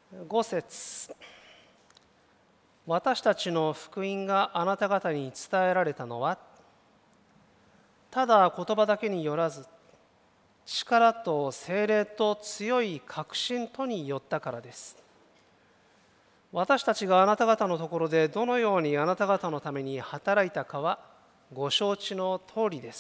5節、私たちの福音があなた方に伝えられたのは、ただ言葉だけによらず、力と聖霊と強い確信とによったからです。私たちがあなた方のところでどのようにあなた方のために働いたかはご承知の通りです。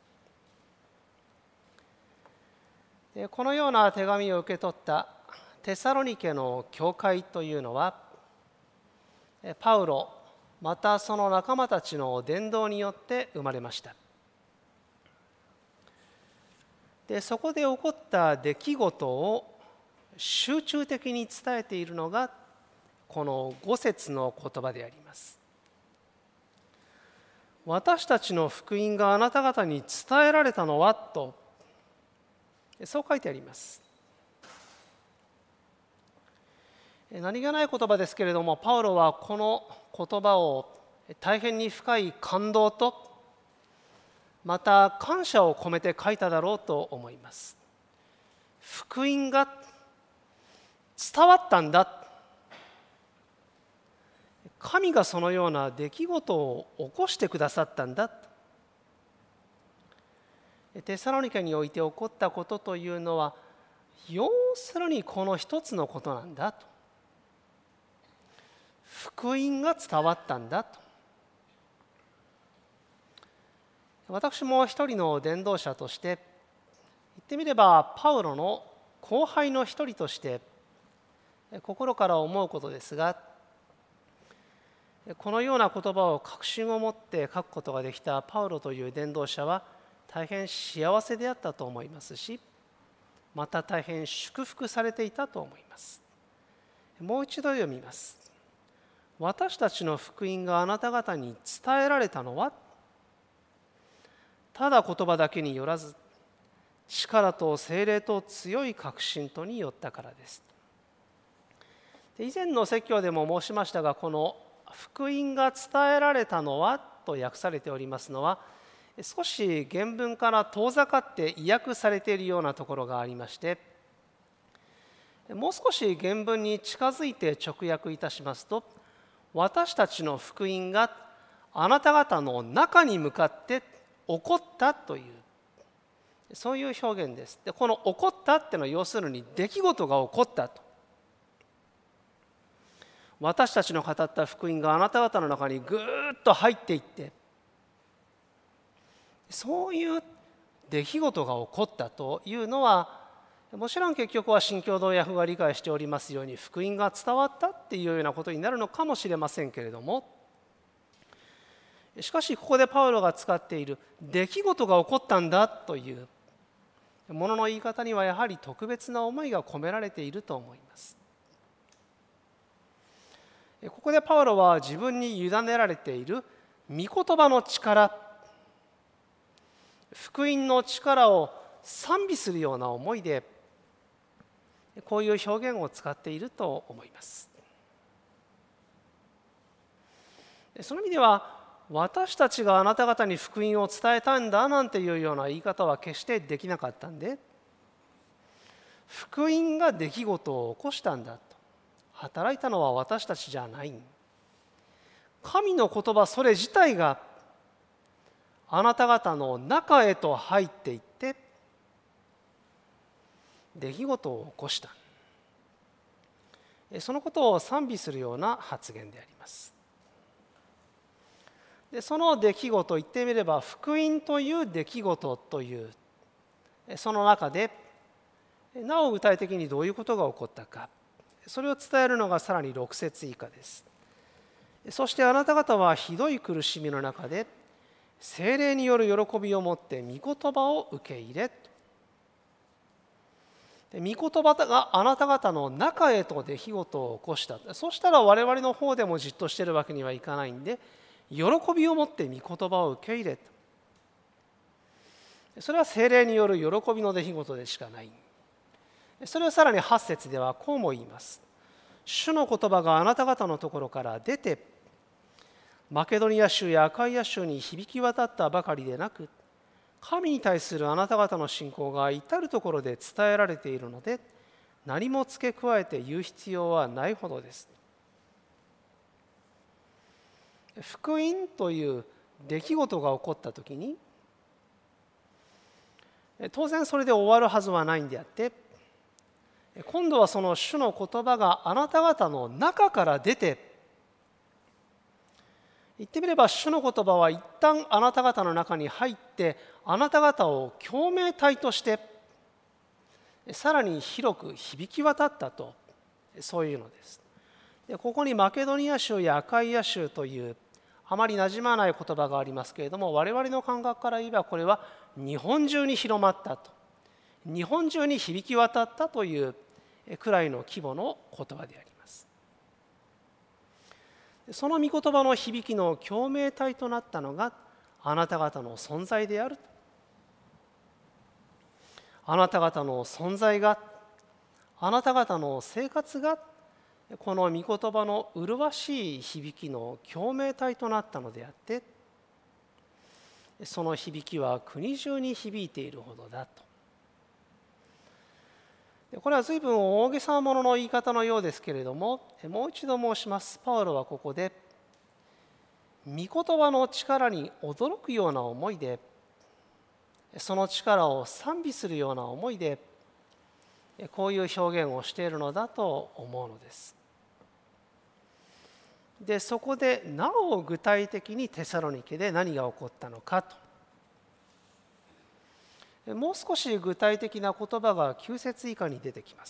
このような手紙を受け取ったテサロニケの教会というのは、パウロまたその仲間たちの伝道によって生まれました。でそこで起こった出来事を集中的に伝えているのがこの5節の言葉であります。私たちの福音があなた方に伝えられたのはと、そう書いてあります。何気ない言葉ですけれども、パウロはこの言葉を大変に深い感動とまた感謝を込めて書いただろうと思います。福音が伝わったんだ、神がそのような出来事を起こしてくださったんだ。テサロニケにおいて起こったことというのは、要するにこの一つのことなんだと。福音が伝わったんだと。私も一人の伝道者として、言ってみればパウロの後輩の一人として心から思うことですが、このような言葉を確信を持って書くことができたパウロという伝道者は大変幸せであったと思いますし、また大変祝福されていたと思います。もう一度読みます。私たちの福音があなた方に伝えられたのは、ただ言葉だけによらず、力と聖霊と強い確信とによったからです。以前の説教でも申しましたが、この福音が伝えられたのはと訳されておりますのは、少し原文から遠ざかって意訳されているようなところがありまして、もう少し原文に近づいて直訳いたしますと、私たちの福音があなた方の中に向かって起こったという、そういう表現です。で、この起こったっていうのは要するに出来事が起こったと。私たちの語った福音があなた方の中にぐーっと入っていって、そういう出来事が起こったというのは、もちろん結局は新共同訳が理解しておりますように、福音が伝わったっていうようなことになるのかもしれませんけれども、しかしここでパウロが使っている出来事が起こったんだというものの言い方には、やはり特別な思いが込められていると思います。ここでパウロは自分に委ねられている御言葉の力、福音の力を賛美するような思いで、こういう表現を使っていると思います。その意味では、私たちがあなた方に福音を伝えたんだなんていうような言い方は決してできなかったんで、福音が出来事を起こしたんだと。働いたのは私たちじゃない。神の言葉それ自体があなた方の中へと入っていって出来事を起こした。そのことを賛美するような発言であります。で、その出来事、言ってみれば福音という出来事という、その中でなお具体的にどういうことが起こったか、それを伝えるのがさらに6節以下です。そしてあなた方はひどい苦しみの中で聖霊による喜びを持って御言葉を受け入れ、御言葉があなた方の中へと出来事を起こした。そしたら我々の方でもじっとしているわけにはいかないんで、喜びを持って御言葉を受け入れ、それは聖霊による喜びの出来事でしかない。それをさらに8節ではこうも言います。主の言葉があなた方のところから出て、マケドニア州やアカイア州に響き渡ったばかりでなく、神に対するあなた方の信仰が至るところで伝えられているので、 何も付け加えて言う必要はないほどです。福音という出来事が起こったときに、当然それで終わるはずはないんであって、今度はその主の言葉があなた方の中から出て、言ってみれば主の言葉は一旦あなた方の中に入って、あなた方を共鳴体としてさらに広く響き渡ったと、そういうのです。でここにマケドニア州やアカイア州というあまり馴染まない言葉がありますけれども、我々の感覚から言えばこれは日本中に広まったと、日本中に響き渡ったというくらいの規模の言葉であります。その御言葉の響きの共鳴体となったのがあなた方の存在である。あなた方の存在が、あなた方の生活がこの御言葉の麗しい響きの共鳴体となったのであって、その響きは国中に響いているほどだと。これは随分大げさ者の言い方のようですけれども、もう一度申します。パウロはここで御言葉の力に驚くような思いで、その力を賛美するような思いでこういう表現をしているのだと思うのです。でそこでなお具体的にテサロニケで何が起こったのかと、もう少し具体的な言葉が9節以下に出てきます。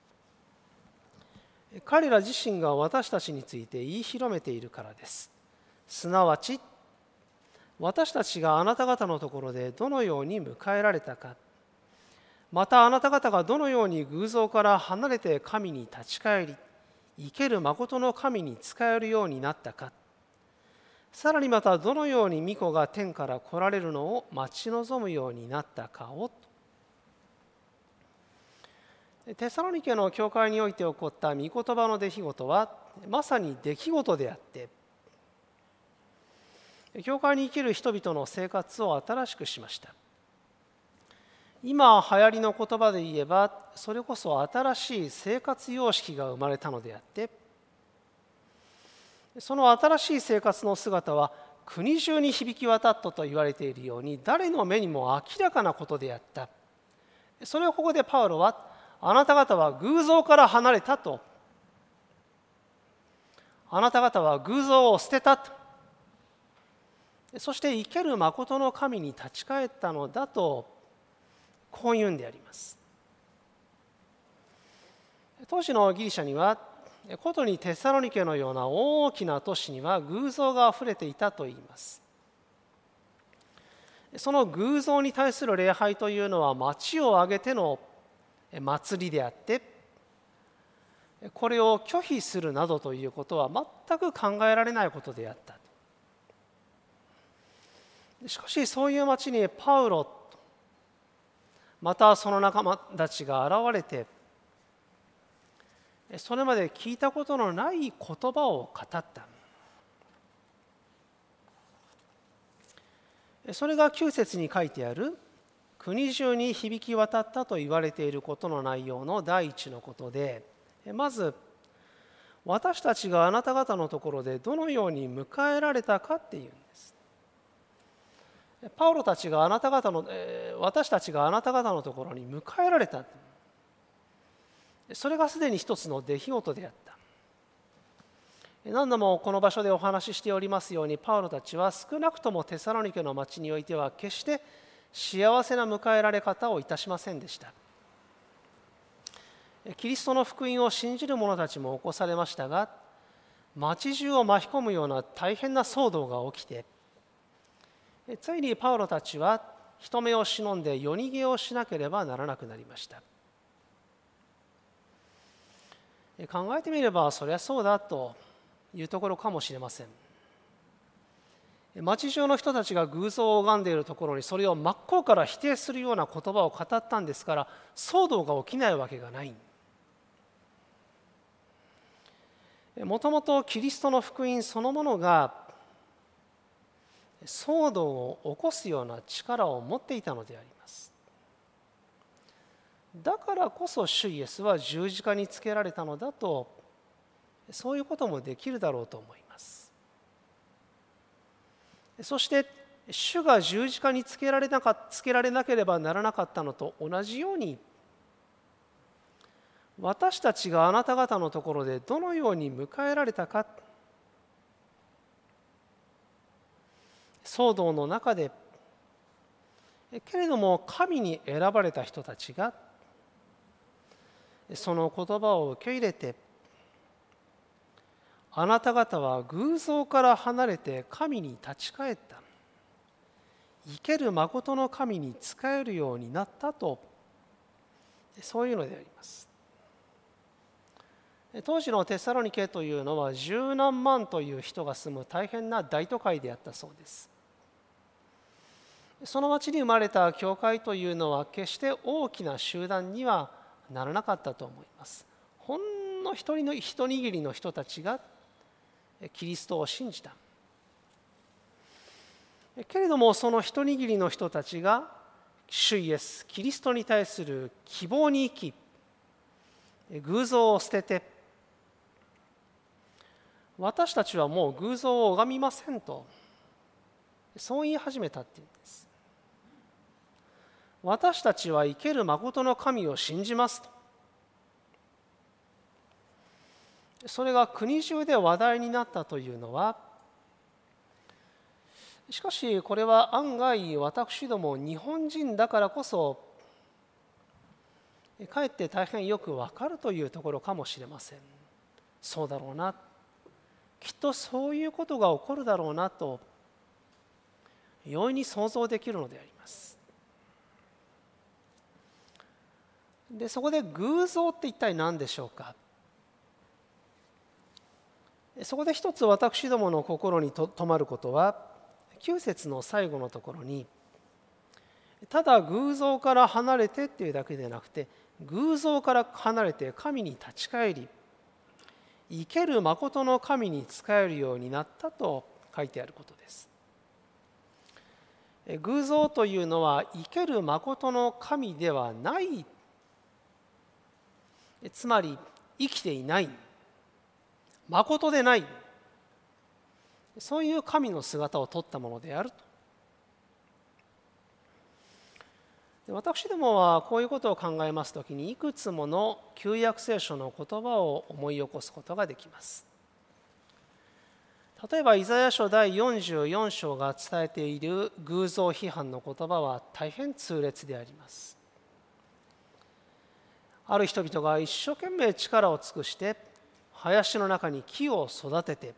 彼ら自身が私たちについて言い広めているからです。すなわち私たちがあなた方のところでどのように迎えられたか、またあなた方がどのように偶像から離れて神に立ち返り、生ける誠の神に仕えるようになったか、さらにまたどのように御子が天から来られるのを待ち望むようになったかを。テサロニケの教会において起こった御言葉の出来事はまさに出来事であって、教会に生きる人々の生活を新しくしました。今流行りの言葉で言えば、それこそ新しい生活様式が生まれたのであって、その新しい生活の姿は国中に響き渡ったと言われているように、誰の目にも明らかなことであった。それをここでパウロは、あなた方は偶像から離れたと、あなた方は偶像を捨てたと、そして生ける誠の神に立ち返ったのだと、こう言うんであります。当時のギリシャには、ことにテサロニケのような大きな都市には偶像があふれていたといいます。その偶像に対する礼拝というのは町を挙げての祭りであって、これを拒否するなどということは全く考えられないことであった。しかしそういう町にパウロまたその仲間たちが現れて、それまで聞いたことのない言葉を語った。それが9節に書いてある国中に響き渡ったと言われていることの内容の第一のことで、まず私たちがあなた方のところでどのように迎えられたかっていうんです。パウロたちが私たちがあなた方のところに迎えられた。それがすでに一つの出来事であった。何度もこの場所でお話ししておりますように、パウロたちは少なくともテサロニケの町においては決して幸せな迎えられ方をいたしませんでした。キリストの福音を信じる者たちも起こされましたが、町中を巻き込むような大変な騒動が起きて、ついにパウロたちは人目を忍んで夜逃げをしなければならなくなりました。考えてみればそりゃそうだというところかもしれません。町中の人たちが偶像を拝んでいるところにそれを真っ向から否定するような言葉を語ったんですから、騒動が起きないわけがない。もともとキリストの福音そのものが騒動を起こすような力を持っていたのであります。 だからこそ主イエスは十字架につけられたのだと、そういうこともできるだろうと思います。そして主が十字架につけられなければならなかったのと同じように、私たちがあなた方のところでどのように迎えられたか、騒動の中で、けれども神に選ばれた人たちがその言葉を受け入れて、あなた方は偶像から離れて神に立ち返った、生ける誠の神に仕えるようになったと、そういうのであります。当時のテサロニケというのは十何万という人が住む大変な大都会であったそうです。その町に生まれた教会というのは決して大きな集団にはならなかったと思います。ほんの一握りの人たちがキリストを信じた。けれどもその一握りの人たちが主イエスキリストに対する希望に生き、偶像を捨てて、私たちはもう偶像を拝みませんと、そう言い始めたっていうんです。私たちは生ける誠の神を信じますと。それが国中で話題になったというのは、しかしこれは案外私ども日本人だからこそかえって大変よくわかるというところかもしれません。そうだろうな、きっとそういうことが起こるだろうなと容易に想像できるのであります。でそこで偶像って一体何でしょうか。そこで一つ私どもの心に留まることは、9節の最後のところに、ただ偶像から離れてっていうだけでなくて、偶像から離れて神に立ち返り、生ける誠の神に仕えるようになったと書いてあることです。偶像というのは生ける誠の神ではない、つまり生きていない、誠でない、そういう神の姿をとったものであると。私どもはこういうことを考えますときに、いくつもの旧約聖書の言葉を思い起こすことができます。例えばイザヤ書第44章が伝えている偶像批判の言葉は大変痛烈であります。ある人々が一生懸命力を尽くして林の中に木を育てて、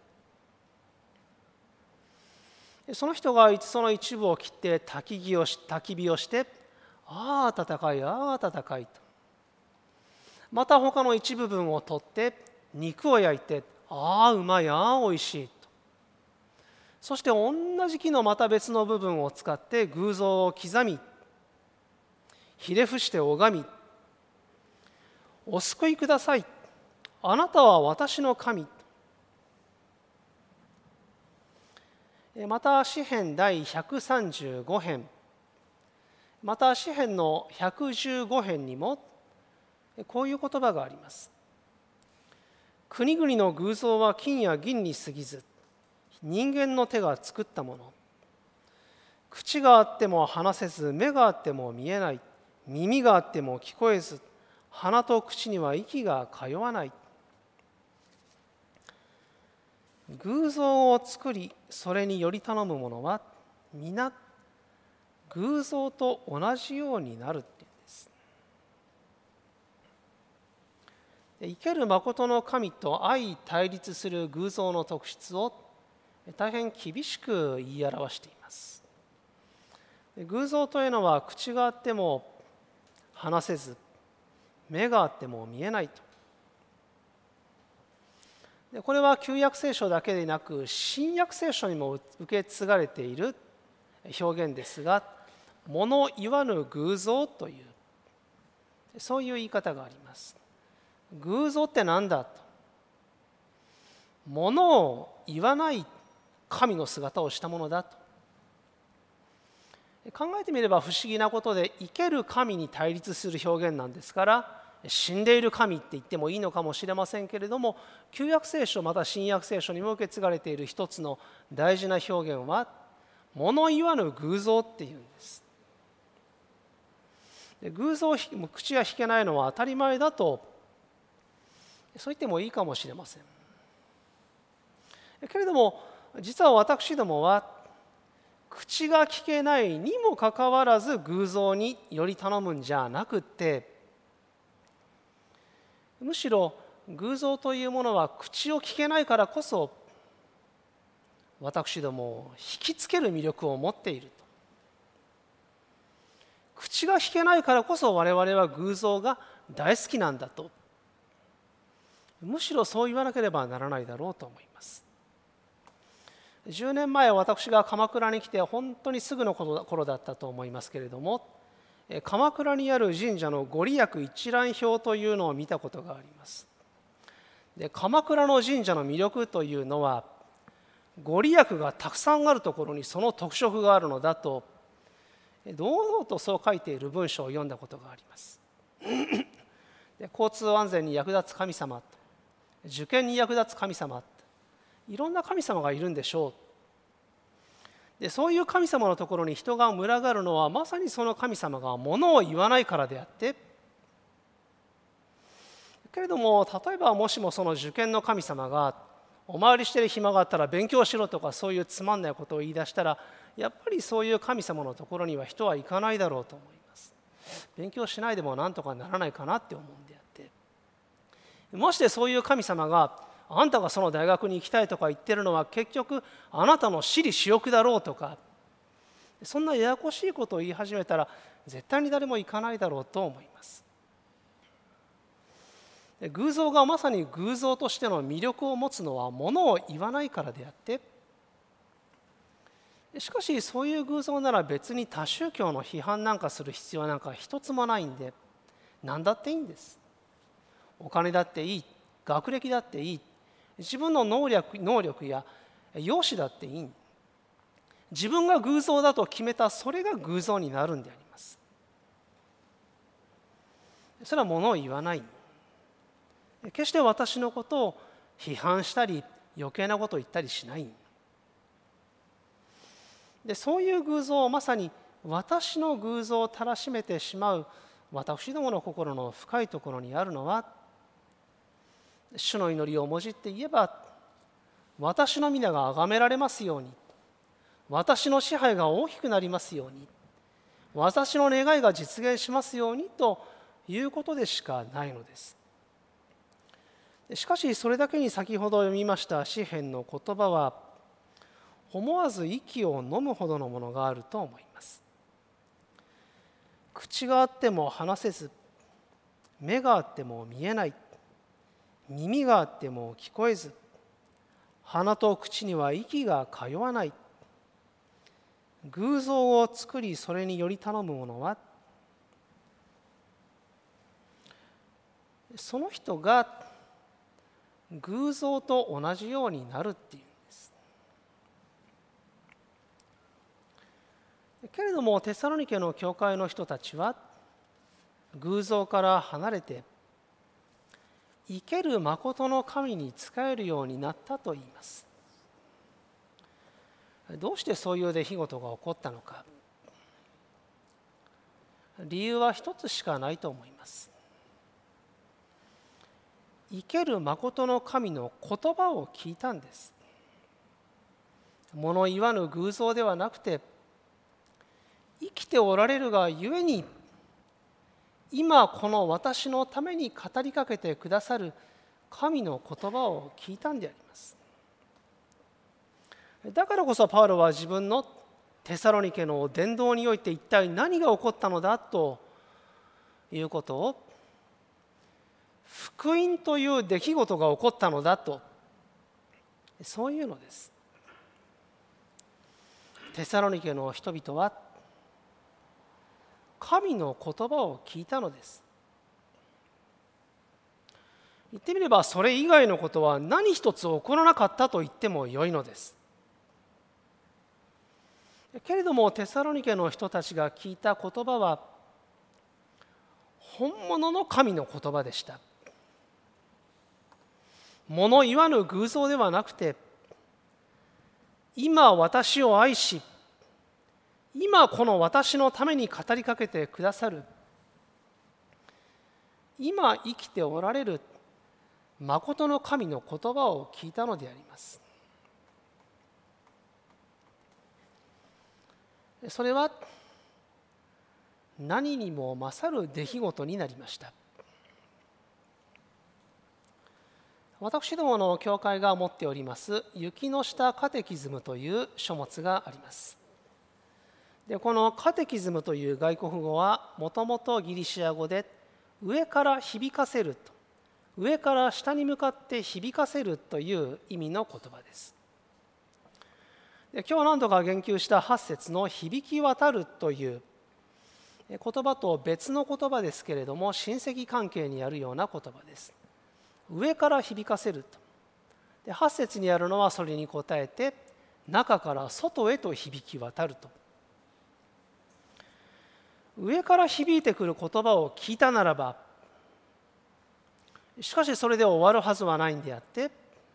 その人がその一部を切って焚き火をして、ああ暖かい、ああ暖かいと。また他の一部分を取って肉を焼いて、ああうまい、ああおいしいと。そして同じ木のまた別の部分を使って偶像を刻み、ひれ伏して拝み、お救いください、あなたは私の神。また詩編第135編、また詩編の115編にもこういう言葉があります。国々の偶像は金や銀に過ぎず、人間の手が作ったもの。口があっても話せず、目があっても見えない、耳があっても聞こえず、鼻と口には息が通わない。偶像を作り、それにより頼む者は皆偶像と同じようになるっていうんです。生ける誠の神と相対立する偶像の特質を大変厳しく言い表しています。偶像というのは口があっても話せず、目があっても見えないと。これは旧約聖書だけでなく新約聖書にも受け継がれている表現ですが、物言わぬ偶像というそういう言い方があります。偶像って何だと。物を言わない神の姿をしたものだと。 考えてみれば不思議なことで、生ける神に対立する表現なんですから、死んでいる神って言ってもいいのかもしれませんけれども、旧約聖書また新約聖書にも受け継がれている一つの大事な表現は、物言わぬ偶像っていうんです。で、偶像口が引けないのは当たり前だと、そう言ってもいいかもしれません。けれども実は私どもは口が聞けないにもかかわらず偶像により頼むんじゃなくって、むしろ偶像というものは口を聞けないからこそ私どもを引きつける魅力を持っていると。口が聞けないからこそ我々は偶像が大好きなんだと、むしろそう言わなければならないだろうと思います。10年前私が鎌倉に来て本当にすぐの頃だったと思いますけれども、鎌倉にある神社のご利益一覧表というのを見たことがあります。で、鎌倉の神社の魅力というのは、ご利益がたくさんあるところにその特色があるのだと堂々とそう書いている文章を読んだことがあります。で、交通安全に役立つ神様、受験に役立つ神様、いろんな神様がいるんでしょう。で、そういう神様のところに人が群がるのはまさにその神様がものを言わないからであって、けれども例えばもしもその受験の神様がお参りしている暇があったら勉強しろとか、そういうつまんないことを言い出したら、やっぱりそういう神様のところには人は行かないだろうと思います。勉強しないでもなんとかならないかなって思うんであって、もしてそういう神様があんたがその大学に行きたいとか言ってるのは結局あなたの私利私欲だろうとか、そんなややこしいことを言い始めたら絶対に誰も行かないだろうと思います。偶像がまさに偶像としての魅力を持つのはものを言わないからであって、しかしそういう偶像なら別に他宗教の批判なんかする必要なんか一つもないんで、何だっていいんです。お金だっていい、学歴だっていい、自分の能力や容姿だっていい。自分が偶像だと決めたそれが偶像になるんであります。それはものを言わない。決して私のことを批判したり余計なことを言ったりしない。で、そういう偶像をまさに私の偶像をたらしめてしまう私どもの心の深いところにあるのは、主の祈りをもじって言えば、私の皆が崇められますように、私の支配が大きくなりますように、私の願いが実現しますようにということでしかないのです。しかしそれだけに先ほど読みました詩編の言葉は、思わず息を飲むほどのものがあると思います。口があっても話せず、目があっても見えない、耳があっても聞こえず、鼻と口には息が通わない、偶像を作りそれにより頼む者は、その人が偶像と同じようになるっていうんです。けれどもテサロニケの教会の人たちは偶像から離れて生ける誠の神に仕えるようになったと言います。どうしてそういう出来事が起こったのか、理由は一つしかないと思います。生ける誠の神の言葉を聞いたんです。物言わぬ偶像ではなくて、生きておられるがゆえに今この私のために語りかけてくださる神の言葉を聞いたんであります。だからこそパウロは自分のテサロニケの伝道において一体何が起こったのだということを、福音という出来事が起こったのだと、そういうのです。テサロニケの人々は神の言葉を聞いたのです。言ってみればそれ以外のことは何一つ起こらなかったと言ってもよいのです。 けれどもテサロニケの人たちが聞いた言葉は本物の神の言葉でした。物言わぬ偶像ではなくて、今私を愛し、今この私のために語りかけてくださる、今生きておられる真の神の言葉を聞いたのであります。それは何にも勝る出来事になりました。私どもの教会が持っております雪の下カテキズムという書物があります。でこのカテキズムという外国語はもともとギリシア語で上から響かせると、上から下に向かって響かせるという意味の言葉です。で今日何度か言及した8節の響き渡るという言葉と別の言葉ですけれども、親戚関係にあるような言葉です。上から響かせると。で8節にあるのはそれに応えて、中から外へと響き渡ると。上から響いてくる言葉を聞いたならば、しかしそれで終わるはずはないんであって、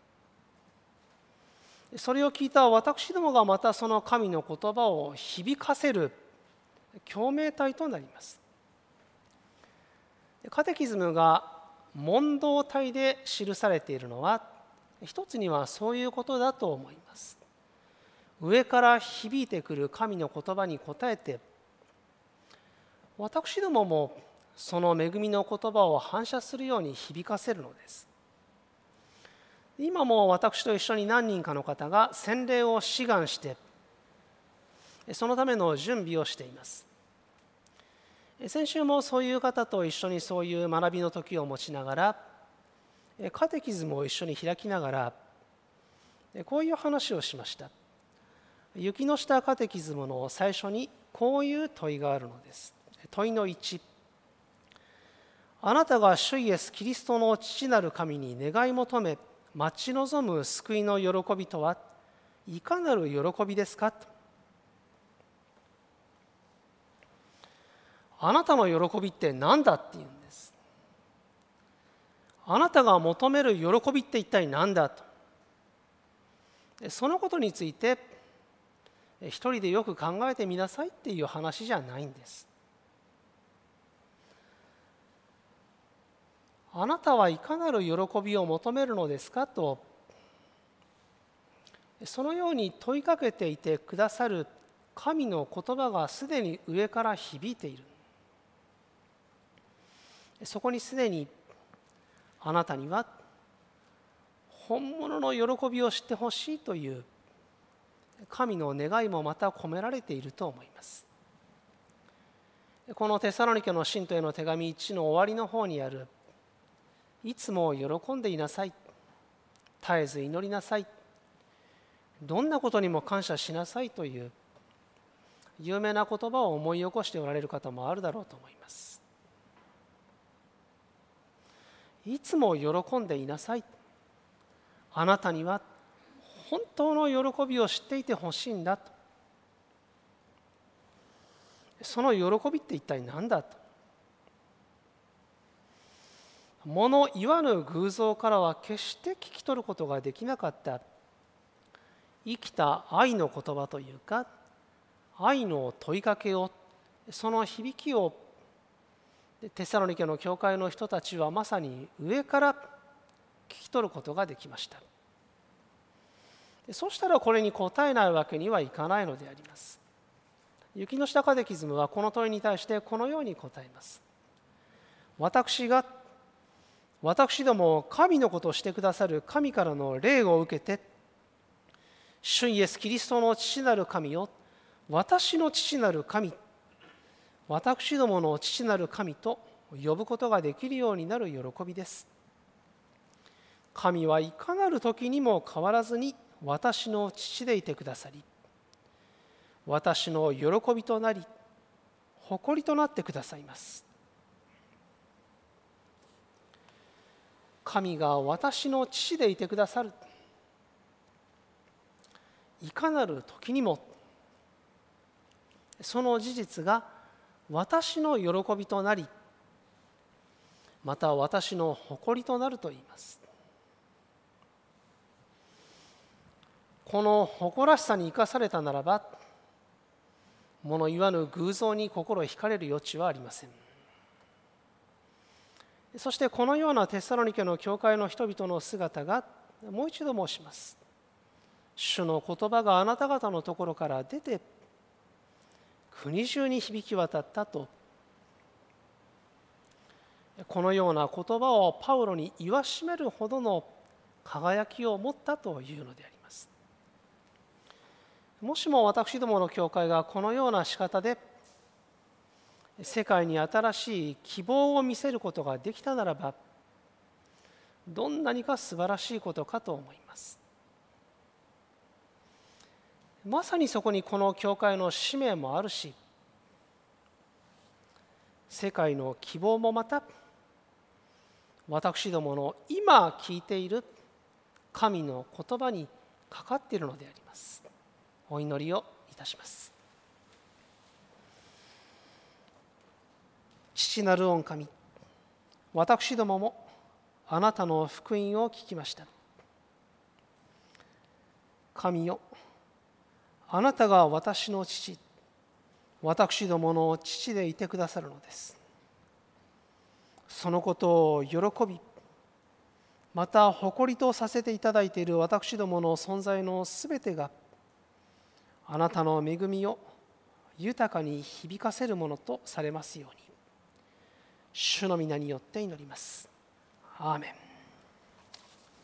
それを聞いた私どもがまたその神の言葉を響かせる共鳴体となります。カテキズムが問答体で記されているのは、一つにはそういうことだと思います。上から響いてくる神の言葉に応えて、私どももその恵みの言葉を反射するように響かせるのです。今も私と一緒に何人かの方が洗礼を志願してそのための準備をしています。先週もそういう方と一緒にそういう学びの時を持ちながら、カテキズムを一緒に開きながらこういう話をしました。雪の下カテキズムの最初にこういう問いがあるのです。問いの1、あなたが主イエスキリストの父なる神に願い求め待ち望む救いの喜びとはいかなる喜びですか。あなたの喜びって何だっていうんです。あなたが求める喜びって一体何だと。そのことについて一人でよく考えてみなさいっていう話じゃないんです。あなたはいかなる喜びを求めるのですかと、そのように問いかけていてくださる神の言葉がすでに上から響いている。そこにすでにあなたには本物の喜びを知ってほしいという神の願いもまた込められていると思います。このテサロニケの信徒への手紙1の終わりの方にある、いつも喜んでいなさい、絶えず祈りなさい、どんなことにも感謝しなさいという有名な言葉を思い起こしておられる方もあるだろうと思います。いつも喜んでいなさい。あなたには本当の喜びを知っていてほしいんだと。その喜びって一体何だと。物言わぬ偶像からは決して聞き取ることができなかった生きた愛の言葉というか、愛の問いかけを、その響きをテサロニケの教会の人たちはまさに上から聞き取ることができました。そうしたらこれに答えないわけにはいかないのであります。雪の下カテキズムはこの問いに対してこのように答えます。私どもを神のことをしてくださる神からの霊を受けて、主イエスキリストの父なる神を私の父なる神、私どもの父なる神と呼ぶことができるようになる喜びです。神はいかなる時にも変わらずに私の父でいてくださり、私の喜びとなり、誇りとなってくださいます。神が私の父でいてくださる。いかなる時にもその事実が私の喜びとなり、また私の誇りとなると言います。この誇らしさに生かされたならば、物言わぬ偶像に心惹かれる余地はありません。そしてこのようなテサロニケの教会の人々の姿が、もう一度申します。主の言葉があなた方のところから出て、国中に響き渡ったと、このような言葉をパウロに言わしめるほどの輝きを持ったというのであります。もしも私どもの教会がこのような仕方で世界に新しい希望を見せることができたならば、どんなにか素晴らしいことかと思います。まさにそこにこの教会の使命もあるし、世界の希望もまた私どもの今聞いている神の言葉にかかっているのであります。お祈りをいたします。父なる御神、私どももあなたの福音を聞きました。神よ、あなたが私の父、私どもの父でいてくださるのです。そのことを喜び、また誇りとさせていただいている私どもの存在のすべてが、あなたの恵みを豊かに響かせるものとされますように、主の皆によって祈ります。アーメン。